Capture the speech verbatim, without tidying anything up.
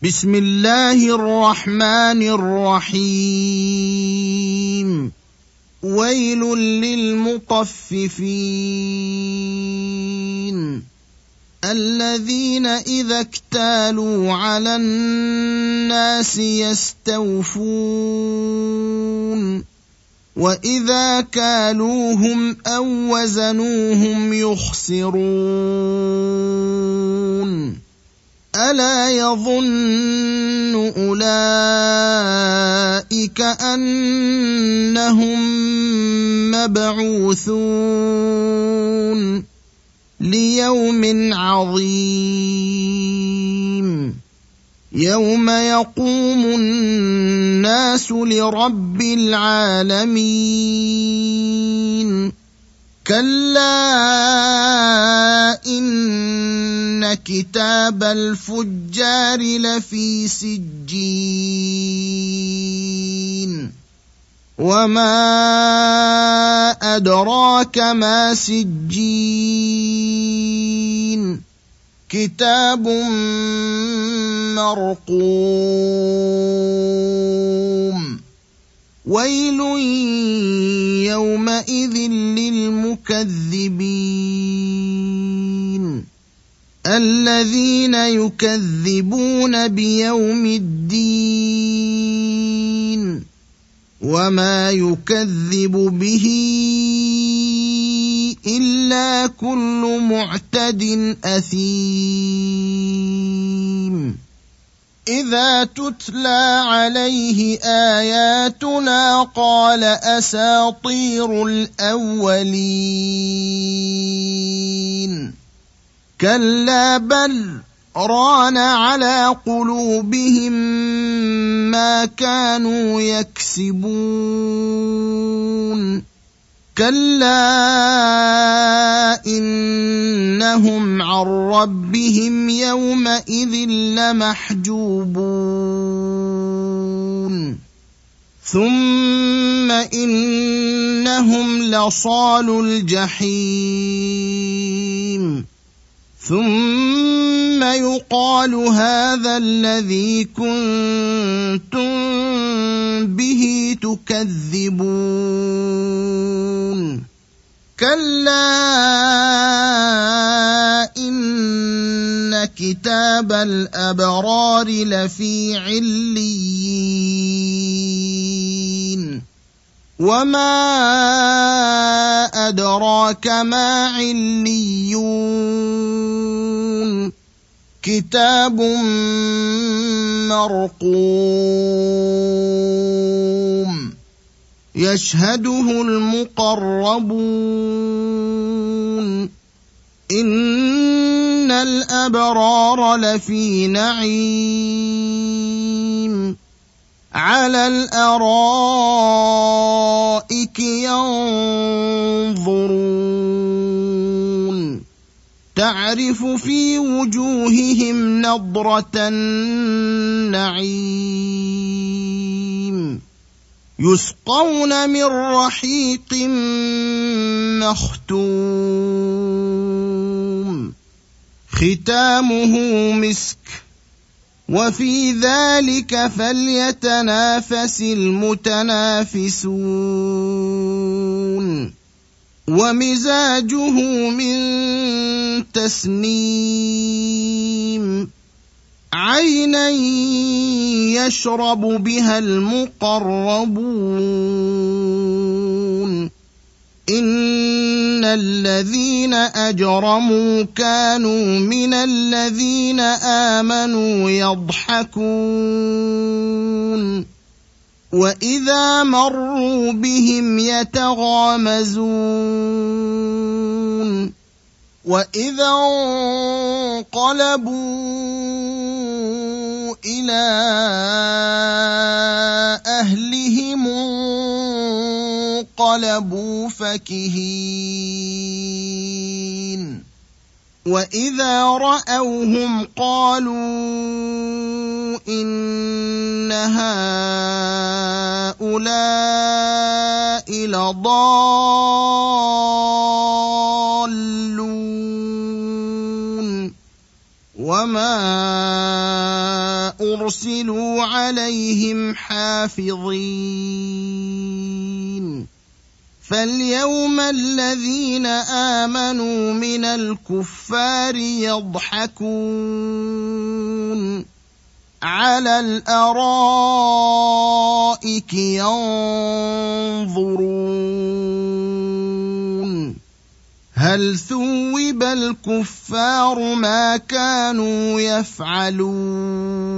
بسم الله الرحمن الرحيم. ويل للمطففين الذين إذا اكتالوا على الناس يستوفون وإذا كالوهم أو وزنوهم يخسرون ألا يظن أولئك أنهم مبعوثون ليوم عظيم يوم يقوم الناس لرب العالمين كلا إن كتاب الفجار لفي سجين وما أدراك ما سجين كتاب مرقوم ويل يومئذ للمكذبين الذين يكذبون بيوم الدين وما يكذب به إلا كل معتد أثيم إذا تتلى عليه آياتنا قال أساطير الأولين كلا بل ران على قلوبهم ما كانوا يكسبون كلا إنهم عن ربهم يومئذ لمحجوبون ثم إنهم لصالو الجحيم ثم يقال هذا الذي كنتم به تكذبون كلا إن كتاب الأبرار لفي عليين وما أدراك ما عليون كتاب مرقوم يشهده المقربون إن الأبرار لفي نعيم على الأرائك ينظرون تعرف في وجوههم نضرة النعيم يسقون من رحيق مختوم ختامه مسك وفي ذلك فليتنافس المتنافسون ومزاجه من تسنيم عينا يشرب بها المقربون إن الذين أجرموا كانوا من الذين آمنوا يضحكون وإذا مروا بهم يتغامزون وإذا انقلبوا إلى أهلهم انقلبوا فكهين وإذا رأوهم قالوا إن هؤلاء لضالون وما يرسلوا عليهم حافظين فاليوم الذين آمنوا من الكفار يضحكون على الأرائك ينظرون هل ثوب الكفار ما كانوا يفعلون